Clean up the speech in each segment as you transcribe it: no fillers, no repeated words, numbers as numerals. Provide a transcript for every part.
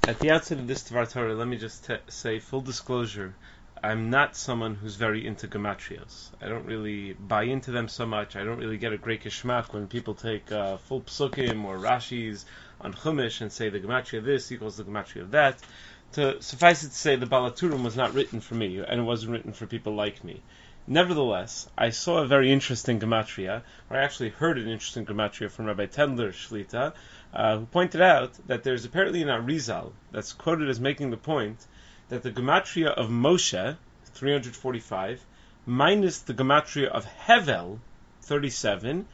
At the outset of this Tvar Torah, let me just say, full disclosure, I'm not someone who's very into gematrios. I don't really buy into them so much. I don't really get a great geschmack when people take full psukim or Rashis on Chumash and say the gematria of this equals the gematria of that. To suffice it to say, the Balaturim was not written for me, and it wasn't written for people like me. Nevertheless, I saw a very interesting gematria, or I actually heard an interesting gematria from Rabbi Tendler Shlita, who pointed out that there's apparently an Arizal that's quoted as making the point that the gematria of Moshe, 345, minus the gematria of Hevel, 37,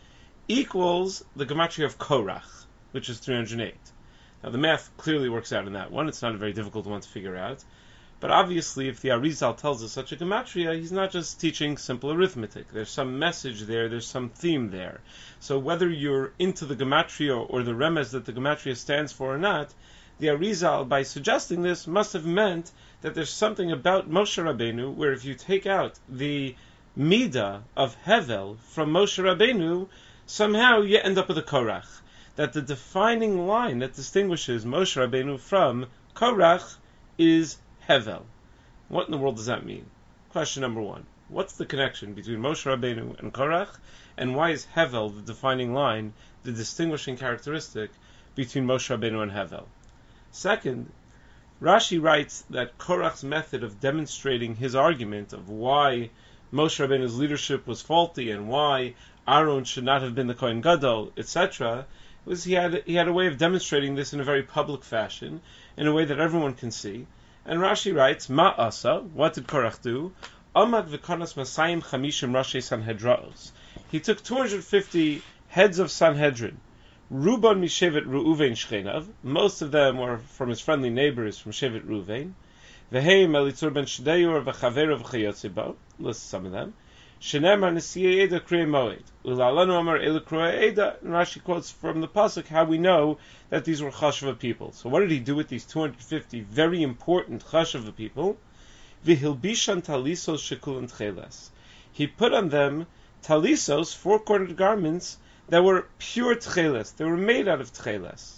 equals the gematria of Korach, which is 308. Now the math clearly works out in that one. It's not a very difficult one to figure out. But obviously, if the Arizal tells us such a gematria, he's not just teaching simple arithmetic. There's some message there, there's some theme there. So whether you're into the gematria or the remez that the gematria stands for or not, the Arizal, by suggesting this, must have meant that there's something about Moshe Rabbeinu where if you take out the midah of Hevel from Moshe Rabbeinu, somehow you end up with a Korach. That the defining line that distinguishes Moshe Rabbeinu from Korach is Hevel. What in the world does that mean? Question number one. What's the connection between Moshe Rabbeinu and Korach, and why is Hevel the defining line, the distinguishing characteristic between Moshe Rabbeinu and Hevel? Second, Rashi writes that Korach's method of demonstrating his argument of why Moshe Rabbeinu's leadership was faulty and why Aaron should not have been the Kohen Gadol, etc., was he had a way of demonstrating this in a very public fashion, in a way that everyone can see. And Rashi writes, Ma asa, what did Korach do? Amad v'kanas masayim chamishim rashi Sanhedraos. He took 250 heads of Sanhedrin. Ruban mishevet Reuven shchenav. Most of them were from his friendly neighbors from Shevet Reuven. Veheim elitzur ben shdeyor v'chaveru v'chayotzibo. List some of them. Shenemar nesiyei eda kriyei moed. Ulalanu amar elu kriyei eda. And Rashi quotes from the pasuk how we know that these were chashva people. So what did he do with these 250 very important chashva people? V'hilbishan talisos shekulan tcheles. He put on them talisos, four-cornered garments, that were pure tcheles. They were made out of tcheles.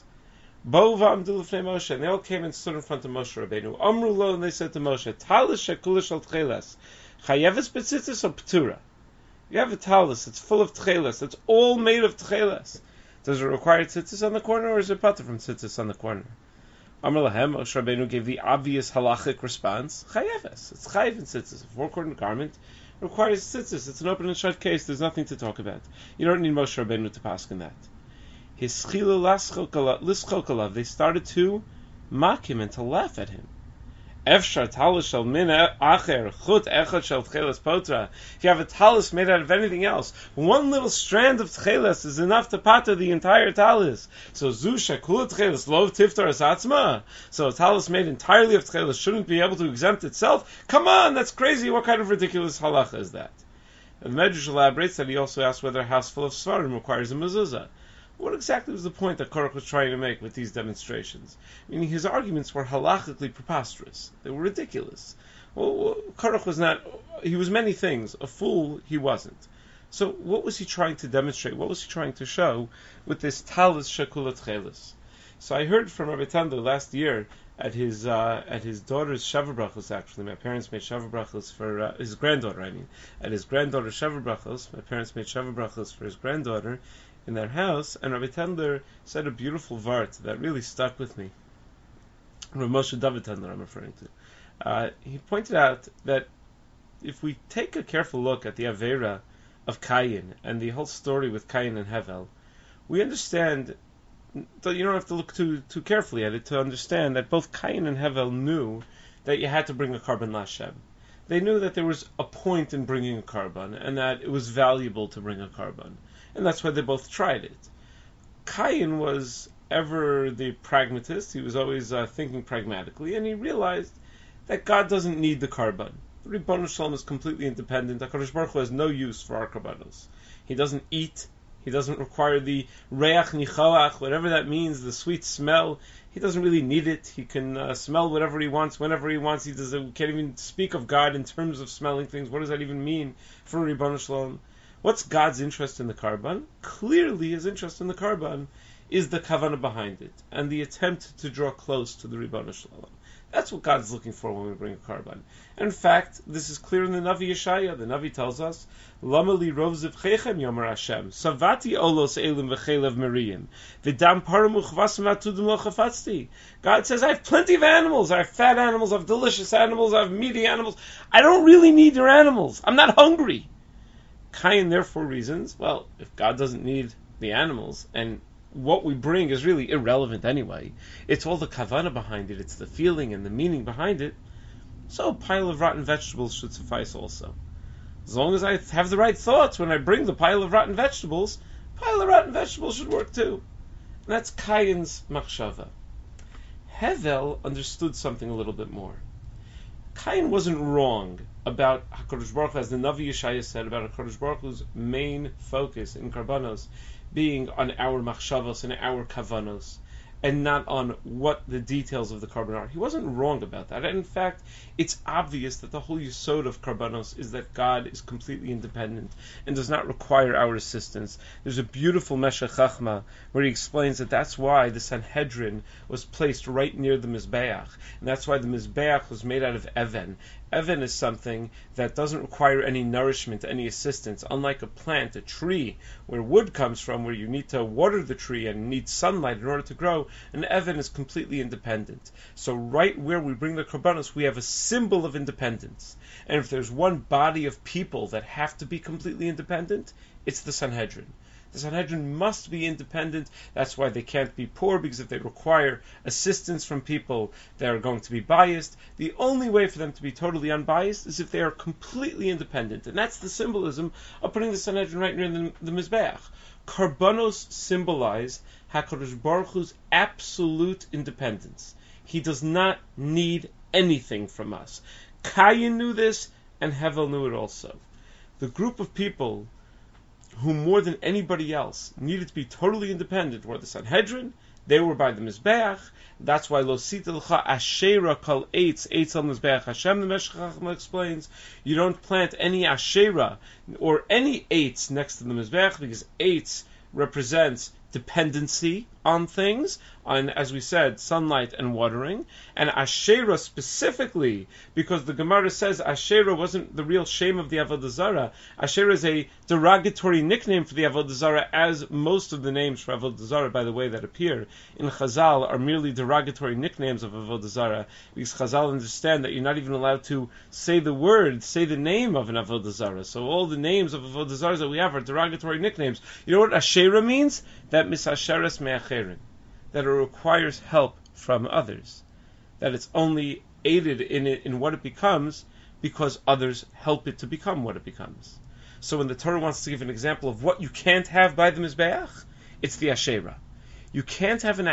Bo v'amdu l'fnei Moshe. And they all came and stood in front of Moshe Rabbeinu. Amru lo, and they said to Moshe, Talis shekulish al tcheles. Chayeves betzitzis or p'tura? You have a talis, it's full of tcheles. It's all made of tcheles. Does it require tzitzis on the corner, or is it pater from tzitzis on the corner? Amr lahem, Moshe Rabbeinu gave the obvious halachic response, Chayeves. It's chayev in tzitzis. A four-cornered garment requires tzitzis. It's an open and shut case. There's nothing to talk about. You don't need Moshe Rabbeinu to paskin that. His schilu lischokalav. They started to mock him and to laugh at him. Efshar talis shel min acher chut echad shel tcheles potra. If you have a talis made out of anything else, one little strand of tcheles is enough to pater the entire talis. So zu shekul tcheles lo tiftar asatzma. So a talis made entirely of tcheles shouldn't be able to exempt itself. Come on, that's crazy. What kind of ridiculous halacha is that? And the Medrash elaborates that he also asked whether a house full of svarim requires a mezuzah. What exactly was the point that Korach was trying to make with these demonstrations? Meaning his arguments were halachically preposterous. They were ridiculous. Well, Korach was not, he was many things. A fool, he wasn't. So what was he trying to demonstrate? What was he trying to show with this talis shekulat chelis? So I heard from Rabbi Tando last year at his daughter's Shavuot brachos. Actually, my parents made Shavuot brachos for his granddaughter. At his granddaughter's Shavuot brachos, my parents made Shavuot brachos for his granddaughter in their house, and Rabbi Tendler said a beautiful vart that really stuck with me. Rabbi Moshe David Tendler, I'm referring to. He pointed out that if we take a careful look at the Avera of Cain and the whole story with Cain and Hevel, we understand that you don't have to look too carefully at it to understand that both Cain and Hevel knew that you had to bring a carbon lashem. They knew that there was a point in bringing a carbon, and that it was valuable to bring a carbon. And that's why they both tried it. Cain was ever the pragmatist. He was always thinking pragmatically, and he realized that God doesn't need the carbon. The Ribbon Shalom is completely independent. HaKadosh Baruch Hu has no use for our karbanos. He doesn't eat. He doesn't require the reach nichoach, whatever that means, the sweet smell. He doesn't really need it. He can smell whatever he wants, whenever he wants. We can't even speak of God in terms of smelling things. What does that even mean for Ribbon Shalom? What's God's interest in the carbon? Clearly his interest in the carbon is the kavanah behind it, and the attempt to draw close to the Ribono Shel Olam. That's what God's looking for when we bring a karban. And in fact, this is clear in the Navi Yeshaya. The Navi tells us, Lama li rov zivchechem yomer Hashem, savati olos elim v'chelev meriyim, v'dam param uchvasim atudim lo chafatzti. God says, I have plenty of animals. I have fat animals, I have delicious animals, I have meaty animals. I don't really need your animals. I'm not hungry. Cain therefore reasons, well, if God doesn't need the animals, and what we bring is really irrelevant anyway, it's all the kavanah behind it, it's the feeling and the meaning behind it, so a pile of rotten vegetables should suffice also. As long as I have the right thoughts when I bring the pile of rotten vegetables, pile of rotten vegetables should work too. And that's Cain's machshava. Hevel understood something a little bit more. Cain wasn't wrong about HaKadosh Baruch Hu, as the Navi Yeshaya said, about HaKadosh Baruch Hu's main focus in Karbanos being on our machshavos and our kavanos, and not on what the details of the karban are. He wasn't wrong about that. And in fact, it's obvious that the whole yesod of karbanos is that God is completely independent and does not require our assistance. There's a beautiful Meshech Chachma where he explains that that's why the Sanhedrin was placed right near the Mizbeach, and that's why the Mizbeach was made out of Even. Even is something that doesn't require any nourishment, any assistance, unlike a plant, a tree, where wood comes from, where you need to water the tree and need sunlight in order to grow. An Even is completely independent. So right where we bring the Karbanos, we have a symbol of independence. And if there's one body of people that have to be completely independent, it's the Sanhedrin. The Sanhedrin must be independent. That's why they can't be poor, because if they require assistance from people, they're going to be biased. The only way for them to be totally unbiased is if they are completely independent. And that's the symbolism of putting the Sanhedrin right near the Mizbeach. Karbanos symbolize HaKadosh Baruch Hu's absolute independence. He does not need anything from us. Cain knew this, and Hevel knew it also. The group of people who more than anybody else needed to be totally independent were the Sanhedrin. They were by the Mizbeach. That's why Lo sitilcha Asherah kol eitz al Mizbeach Hashem, the Meshech Chachma explains. You don't plant any Asherah or any eitz next to the Mizbeach, because eitz represents dependency on things, on, as we said, sunlight and watering, and Asherah specifically, because the Gemara says Asherah wasn't the real shame of the Avodah Zarah. Asherah is a derogatory nickname for the Avodah Zarah, as most of the names for Avodah Zarah, by the way, that appear in Chazal are merely derogatory nicknames of Avodah Zarah, because Chazal understand that you're not even allowed to say the name of an Avodah Zarah. So all the names of Avodah Zarah that we have are derogatory nicknames. You know what Asherah means? That misasheres me'acherim, that it requires help from others, that it's only aided in what it becomes because others help it to become what it becomes. So when the Torah wants to give an example of what you can't have by the Mizbeach, it's the Asherah. You can't have the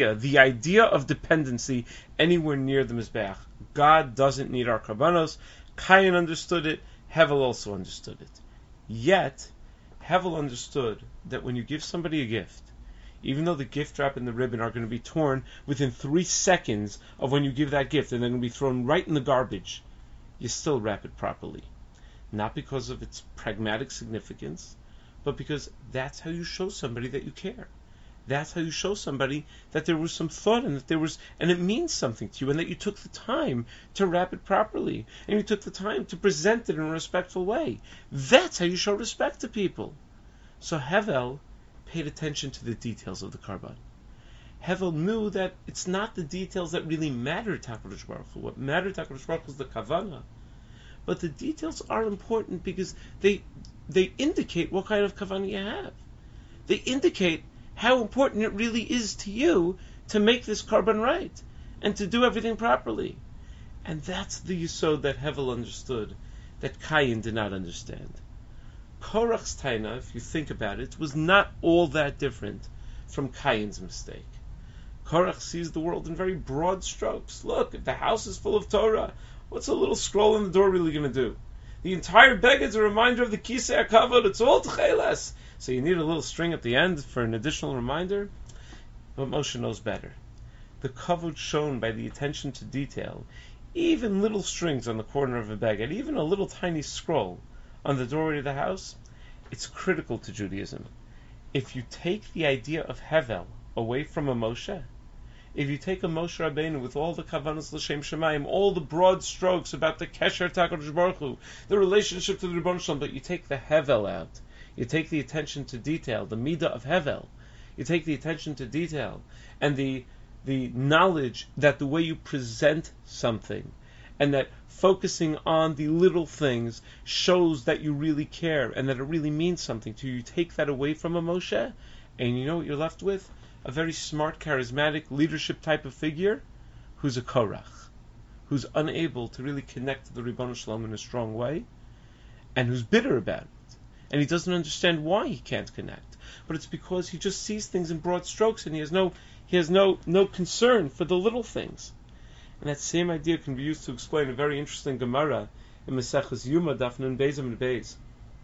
idea of dependency anywhere near the Mizbeach. God doesn't need our karbanos. Cain understood it. Hevel also understood it. Yet, Hevel understood that when you give somebody a gift, even though the gift wrap and the ribbon are going to be torn within 3 seconds of when you give that gift, and they're going to be thrown right in the garbage, you still wrap it properly. Not because of its pragmatic significance, but because that's how you show somebody that you care. That's how you show somebody that there was some thought and and it means something to you, and that you took the time to wrap it properly, and you took the time to present it in a respectful way. That's how you show respect to people. So Hevel paid attention to the details of the karban. Hevel knew that it's not the details that really matter to HaKadosh Baruch Hu. What mattered to HaKadosh Baruch Hu is the kavanah. But the details are important because they indicate what kind of kavanah you have. They indicate how important it really is to you to make this karban right and to do everything properly. And that's the yesod that Hevel understood, that Cain did not understand. Korach's taina, if you think about it, was not all that different from Cain's mistake. Korach sees the world in very broad strokes. Look, if the house is full of Torah, what's a little scroll on the door really going to do? The entire beged is a reminder of the Kisei HaKavod. It's all Tcheles. So you need a little string at the end for an additional reminder. But Moshe knows better. The kavod shown by the attention to detail, even little strings on the corner of a beged, even a little tiny scroll on the doorway of the house, it's critical to Judaism. If you take the idea of Hevel away from a Moshe, if you take a Moshe Rabbeinu with all the Kavanas L'Shem Shemayim, all the broad strokes about the Kesher HaKadosh Baruch Hu, the relationship to the Rebbeinu Shalom, but you take the Hevel out, you take the attention to detail, the Midah of Hevel, you take the attention to detail, and the knowledge that the way you present something, and that focusing on the little things shows that you really care, and that it really means something to you. You take that away from a Moshe, and you know what you're left with? A very smart, charismatic, leadership type of figure who's a Korach, who's unable to really connect to the Ribono Shel Olam in a strong way, and who's bitter about it. And he doesn't understand why he can't connect. But it's because he just sees things in broad strokes, and he has no concern for the little things. And that same idea can be used to explain a very interesting Gemara in Maseches Yuma, Daf Nun Beis Amud Beis.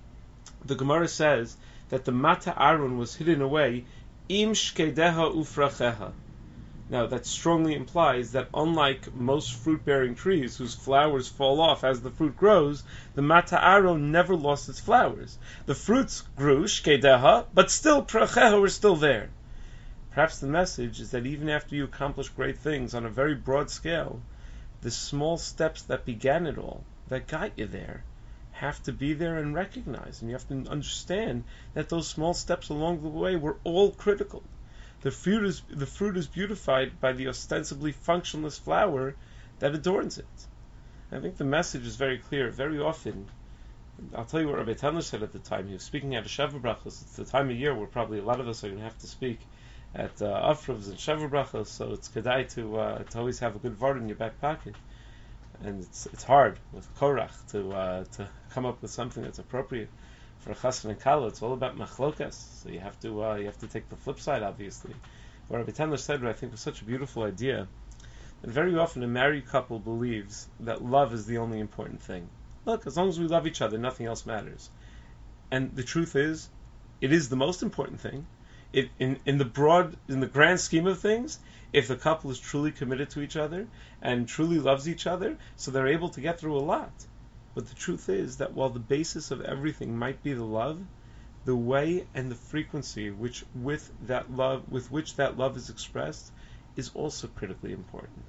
The Gemara says that the Mata Aaron was hidden away im shkedeha ufracheha. Now that strongly implies that unlike most fruit-bearing trees whose flowers fall off as the fruit grows, the Mata Aaron never lost its flowers. The fruits grew, shkedeha, but still pracheha were still there. Perhaps the message is that even after you accomplish great things on a very broad scale, the small steps that began it all, that got you there, have to be there and recognized, and you have to understand that those small steps along the way were all critical. The fruit is beautified by the ostensibly functionless flower that adorns it. I think the message is very clear. Very often, I'll tell you what Rabbi Tendler said at the time. He was speaking at a Sheva Brachos. It's the time of year where probably a lot of us are going to have to speak at Afrovs and Sheva Brachos, so it's kedai to always have a good word in your back pocket. And it's hard with Korach to come up with something that's appropriate for a chassan and kala. It's all about machlokas, so you have to take the flip side, obviously. What Rabbi Tendler said, what I think was such a beautiful idea, that very often a married couple believes that love is the only important thing. Look, as long as we love each other, nothing else matters. And the truth is, it is the most important thing. In the grand scheme of things, if the couple is truly committed to each other and truly loves each other, so they're able to get through a lot. But the truth is that while the basis of everything might be the love, the way and the frequency with which that love is expressed is also critically important.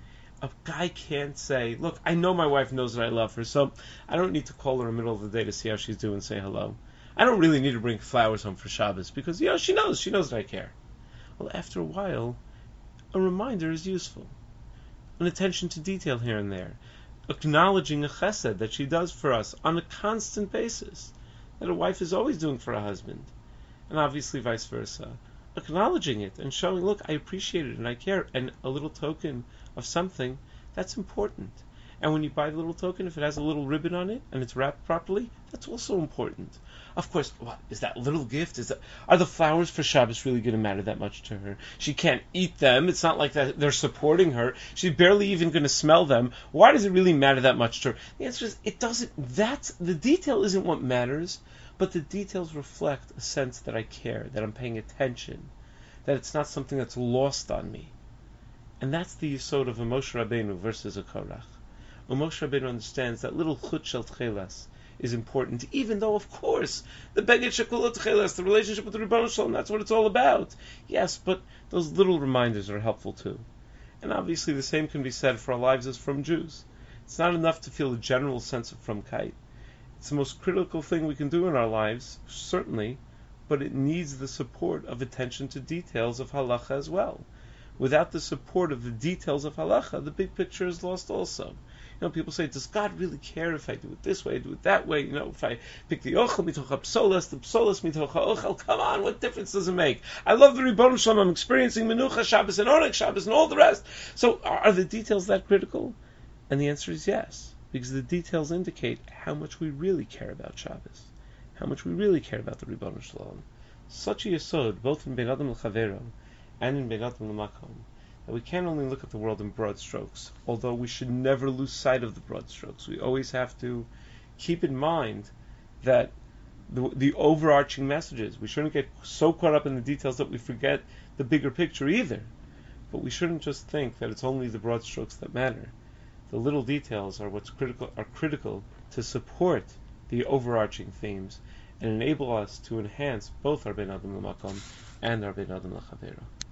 A guy can't say, look, I know my wife knows that I love her, so I don't need to call her in the middle of the day to see how she's doing and say hello. I don't really need to bring flowers home for Shabbos because, she knows that I care. Well, after a while, a reminder is useful. An attention to detail here and there. Acknowledging a chesed that she does for us on a constant basis, that a wife is always doing for a husband. And obviously vice versa. Acknowledging it and showing, look, I appreciate it and I care, and a little token of something, that's important. And when you buy the little token, if it has a little ribbon on it and it's wrapped properly, that's also important. Of course, what is that little gift? Are the flowers for Shabbos really going to matter that much to her? She can't eat them. It's not like that they're supporting her. She's barely even going to smell them. Why does it really matter that much to her? The answer is, it doesn't. The detail isn't what matters, but the details reflect a sense that I care, that I'm paying attention, that it's not something that's lost on me. And that's the yesod of a Moshe Rabbeinu versus a Korach. Moshe Rabbeinu understands that little chut shel tchelas is important, even though, of course, the beged shekula tchelas, the relationship with the Rebbeinu Shalom, that's what it's all about. Yes, but those little reminders are helpful too. And obviously the same can be said for our lives as from Jews. It's not enough to feel a general sense of fromkeit. It's the most critical thing we can do in our lives, certainly, but it needs the support of attention to details of halacha as well. Without the support of the details of halacha, the big picture is lost also. People say, does God really care if I do it this way, do it that way? If I pick the ochel mitocha psolas, the psolas mitocha ochel, come on, what difference does it make? I love the Rebbeinu Shalom, I'm experiencing Menucha Shabbos and Oneg Shabbos and all the rest. So are the details that critical? And the answer is yes, because the details indicate how much we really care about Shabbos, how much we really care about the Rebbeinu Shalom. Such a yesod, both in Ben Adam l'Chavero and in Ben Adam l'Makom, that we can't only look at the world in broad strokes, although we should never lose sight of the broad strokes. We always have to keep in mind that the overarching messages, we shouldn't get so caught up in the details that we forget the bigger picture either. But we shouldn't just think that it's only the broad strokes that matter. The little details are critical to support the overarching themes and enable us to enhance both our Ben Adam l'Makom and our Ben Adam l'Chavero.